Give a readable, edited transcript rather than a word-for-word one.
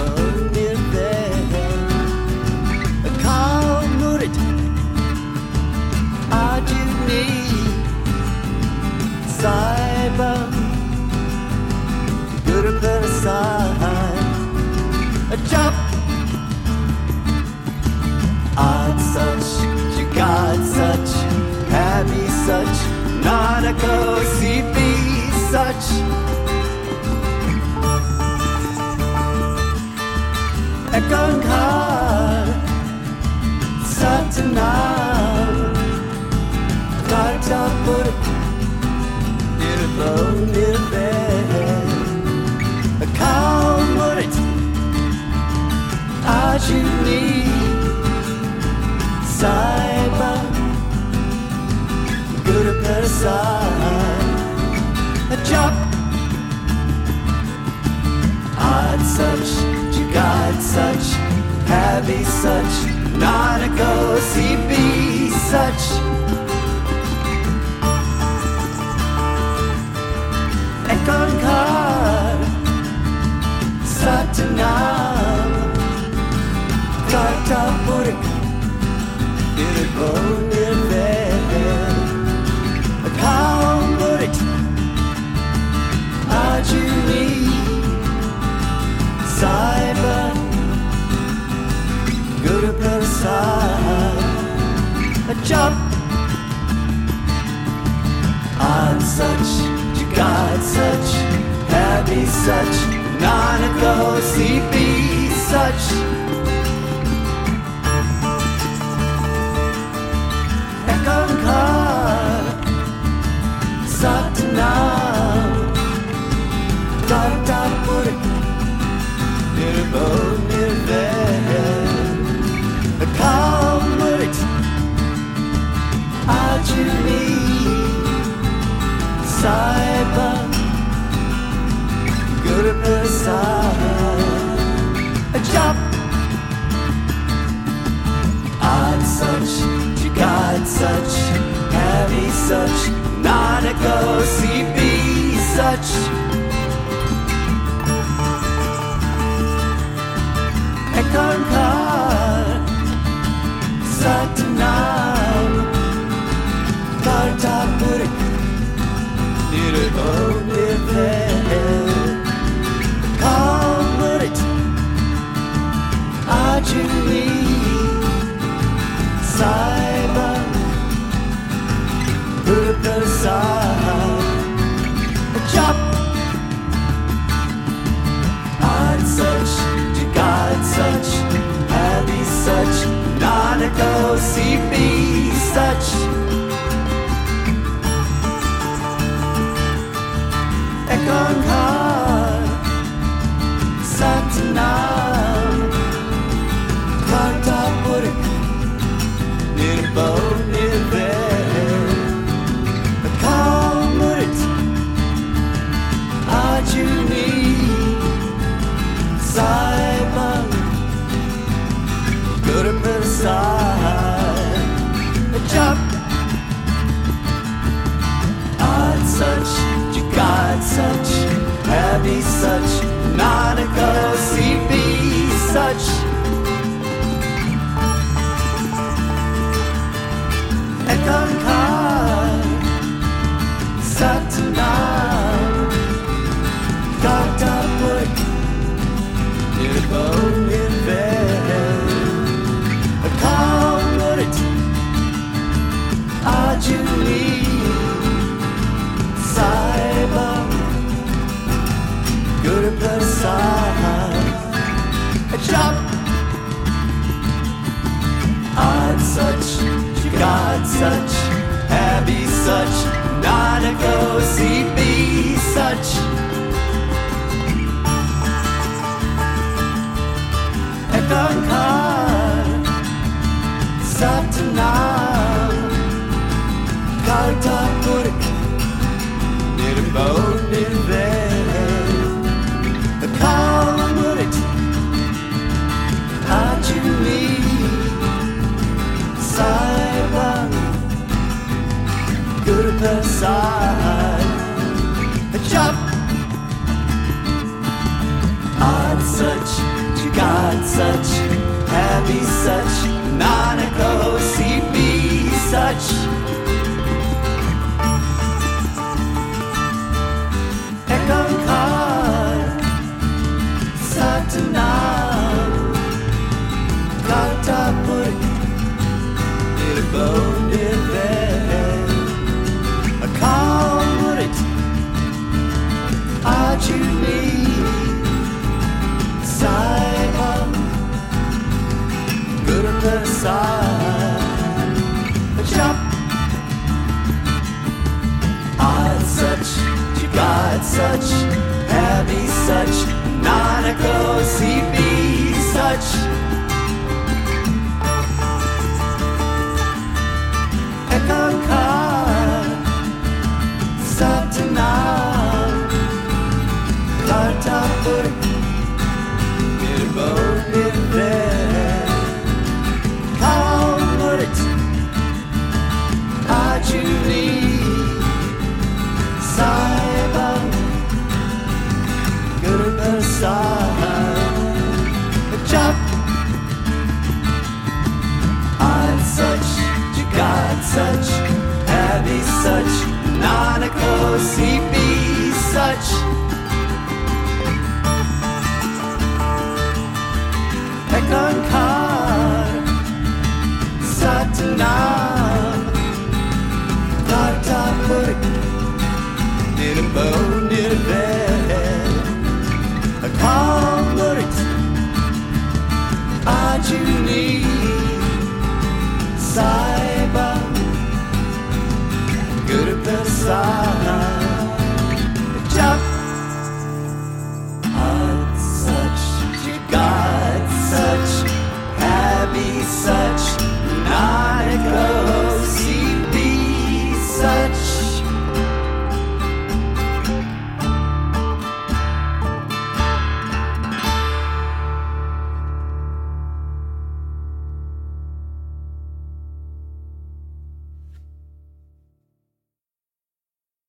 Nirbhay कामुरित आजुनी साइबम Guru-prasad Jap Ad such, Jagat such, Happy such, Nanako Sipi such Ekankar Satanam Kartapur Nirvo Nirveh Kaumurit Ajuni Saiba Guru-prasad Jap Ad such, Jagat such, Happy such, Nanako Sipi such Ekankar Satanam Kartapurik Nirvo Nirveh Kaumurit Ajuni Saiba Guru-prasad Jap Ad such, Jagat such, Happy such, Nanako Sipi such Ekankar Satanam Kartapurik Nirvo Nirveh Kaumurit Ajuni Saiba Guru-prasad Jap Ad such, Jagat such, Happy such, Nanako Sipi such Ekankar Satanam Kartapurik Nirvo Nirveh Kaumurit Ajuni Saiba Guru-prasad Jap Ad such, Jagat such, Happy such, Nanako Sipi such Ekankar Satanam Kartapurik Nirvo Nirveh Kaumurit Ajuni Saiba Guru-prasad Jap Ad such, Jagat such, Happy such, Nanako Sipi such Ekankar Satanam Kartapurik Nirvo Nirveh Kaumurit Ajuni Saiba Guru-prasad Jap Ad such, Jagat such, Happy such, Nanako Sipi such Ekankar Satanam Kartapurik Nirvo Nirveh Kaumurit Ajuni Saiba Guru-prasad Jap God such, happy such, Nanako CP such. Ekankar Satanam Katapur Nirbondivel Akamurit Ajuni Saibam Gurupasad Jap Odd such, God such, happy such, Nanako CB such. Ekankar Satanam Kartapur Nirbondivel Kamurit Ajuni Saibam Gurupasad Jap Odd such, God such, happy such, Nanako CP such.